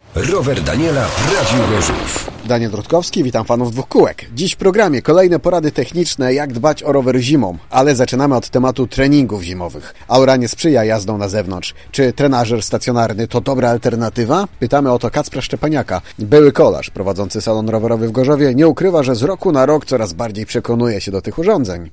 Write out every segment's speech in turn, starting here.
Rower Daniela w Radiu Gorzów. Daniel Rutkowski, witam fanów dwóch kółek. Dziś w programie kolejne porady techniczne, jak dbać o rower zimą, ale zaczynamy od tematu treningów zimowych. Aura nie sprzyja jazdom na zewnątrz. Czy trenażer stacjonarny to dobra alternatywa? Pytamy o to Kacpra Szczepaniaka. Były kolarz prowadzący salon rowerowy w Gorzowie nie ukrywa, że z roku na rok coraz bardziej przekonuje się do tych urządzeń.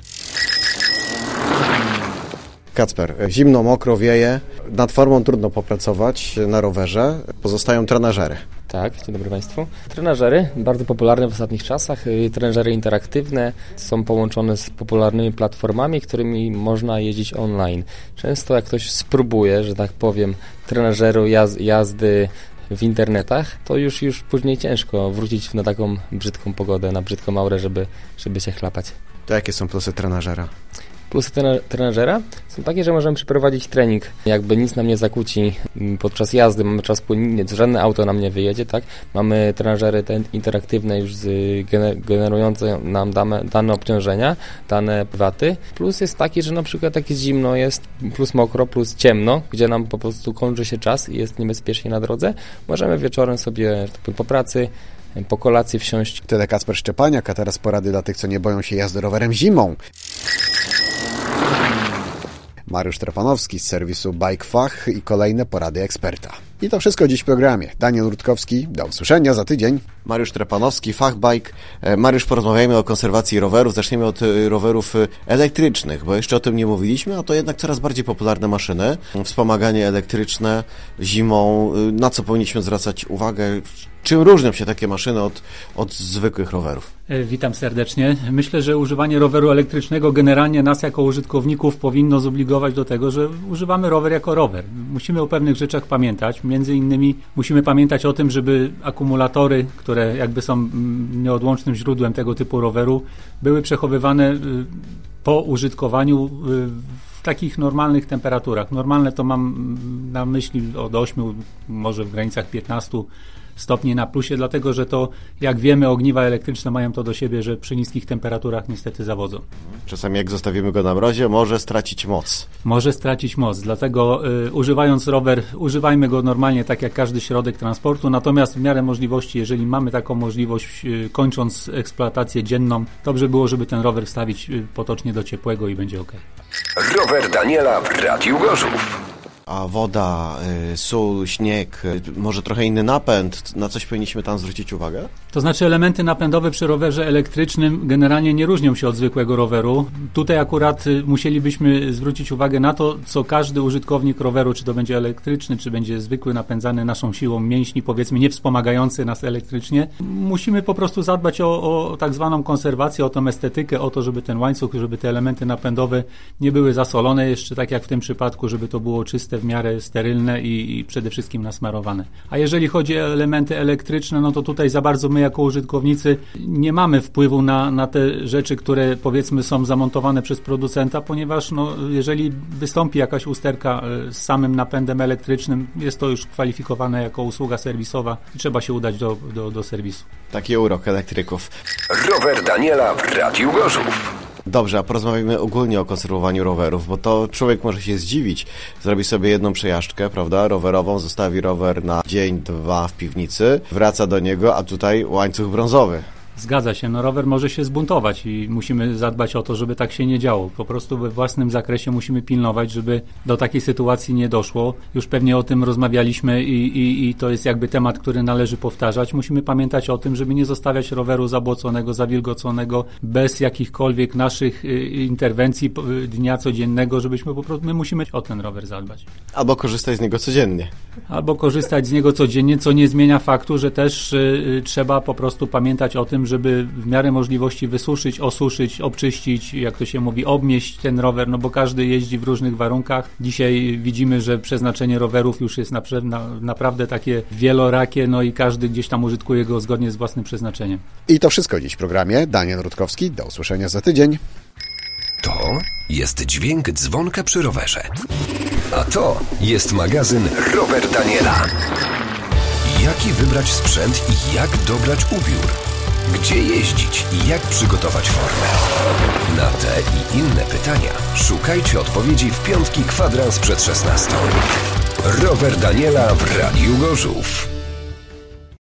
Kacper, zimno, mokro, wieje, nad formą trudno popracować na rowerze, pozostają trenażery. Tak, dzień dobry Państwu. Trenażery, bardzo popularne w ostatnich czasach, trenażery interaktywne, są połączone z popularnymi platformami, którymi można jeździć online. Często jak ktoś spróbuje, że tak powiem, trenażeru jazdy w internetach, to już później ciężko wrócić na taką brzydką pogodę, na brzydką aurę, żeby się chlapać. To jakie są plusy trenażera? Plusy trenażera są takie, że możemy przeprowadzić trening. Jakby nic nam nie zakłóci podczas jazdy, mamy czas płynny, żadne auto nam nie wyjedzie, tak? Mamy trenażery interaktywne już generujące nam dane obciążenia, dane waty. Plus jest taki, że na przykład jak jest zimno, jest plus mokro, plus ciemno, gdzie nam po prostu kończy się czas i jest niebezpiecznie na drodze, możemy wieczorem sobie po pracy, po kolacji wsiąść. Tyle Kacper Szczepaniak, a teraz porady dla tych, co nie boją się jazdy rowerem zimą. Mariusz Trepanowski z serwisu Bike Fach i kolejne porady eksperta. I to wszystko dziś w programie. Daniel Rutkowski, do usłyszenia za tydzień. Mariusz Trepanowski, Fach Bike. Mariusz, porozmawiajmy o konserwacji rowerów. Zaczniemy od rowerów elektrycznych, bo jeszcze o tym nie mówiliśmy, a to jednak coraz bardziej popularne maszyny. Wspomaganie elektryczne zimą. Na co powinniśmy zwracać uwagę? Czym różnią się takie maszyny od zwykłych rowerów? Witam serdecznie. Myślę, że używanie roweru elektrycznego generalnie nas jako użytkowników powinno zobligować do tego, że używamy rower jako rower. Musimy o pewnych rzeczach pamiętać. Między innymi musimy pamiętać o tym, żeby akumulatory, które jakby są nieodłącznym źródłem tego typu roweru, były przechowywane po użytkowaniu w takich normalnych temperaturach. Normalne to mam na myśli od 8, może w granicach 15 stopni na plusie, dlatego że to, jak wiemy, ogniwa elektryczne mają to do siebie, że przy niskich temperaturach niestety zawodzą. Czasami jak zostawimy go na mrozie, może stracić moc. Może stracić moc, dlatego używając rower, używajmy go normalnie, tak jak każdy środek transportu, natomiast w miarę możliwości, jeżeli mamy taką możliwość, kończąc eksploatację dzienną, dobrze było, żeby ten rower wstawić potocznie do ciepłego i będzie ok. Rower Daniela w Radiu Gorzów. A woda, sól, śnieg, może trochę inny napęd, na coś powinniśmy tam zwrócić uwagę? To znaczy elementy napędowe przy rowerze elektrycznym generalnie nie różnią się od zwykłego roweru. Tutaj akurat musielibyśmy zwrócić uwagę na to, co każdy użytkownik roweru, czy to będzie elektryczny, czy będzie zwykły, napędzany naszą siłą mięśni, powiedzmy nie wspomagający nas elektrycznie. Musimy po prostu zadbać o tak zwaną konserwację, o tą estetykę, o to, żeby ten łańcuch, żeby te elementy napędowe nie były zasolone, jeszcze tak jak w tym przypadku, żeby to było czyste, w miarę sterylne i przede wszystkim nasmarowane. A jeżeli chodzi o elementy elektryczne, no to tutaj za bardzo my jako użytkownicy nie mamy wpływu na te rzeczy, które powiedzmy są zamontowane przez producenta, ponieważ jeżeli wystąpi jakaś usterka z samym napędem elektrycznym, jest to już kwalifikowane jako usługa serwisowa i trzeba się udać do serwisu. Taki urok elektryków. Rower Daniela w Radiu Gorzów. Dobrze, a porozmawiamy ogólnie o konserwowaniu rowerów, bo to człowiek może się zdziwić. Zrobi sobie jedną przejażdżkę, prawda, rowerową, zostawi rower na dzień, 2 w piwnicy, wraca do niego, a tutaj łańcuch brązowy. Zgadza się, rower może się zbuntować i musimy zadbać o to, żeby tak się nie działo. Po prostu we własnym zakresie musimy pilnować, żeby do takiej sytuacji nie doszło. Już pewnie o tym rozmawialiśmy i to jest jakby temat, który należy powtarzać. Musimy pamiętać o tym, żeby nie zostawiać roweru zabłoconego, zawilgoconego, bez jakichkolwiek naszych interwencji dnia codziennego, żebyśmy po prostu, my musimy o ten rower zadbać. Albo korzystać z niego codziennie. Albo korzystać z niego codziennie, co nie zmienia faktu, że też trzeba po prostu pamiętać o tym, żeby w miarę możliwości wysuszyć, osuszyć, obczyścić, jak to się mówi, obmieść ten rower, bo każdy jeździ w różnych warunkach. Dzisiaj widzimy, że przeznaczenie rowerów już jest naprawdę takie wielorakie, i każdy gdzieś tam użytkuje go zgodnie z własnym przeznaczeniem. I to wszystko dziś w programie. Daniel Rutkowski, do usłyszenia za tydzień. To jest dźwięk dzwonka przy rowerze. A to jest magazyn Rower Daniela. Jaki wybrać sprzęt i jak dobrać ubiór? Gdzie jeździć i jak przygotować formę? Na te i inne pytania szukajcie odpowiedzi w piątki kwadrans przed 16. Rower Daniela w Radiu Gorzów.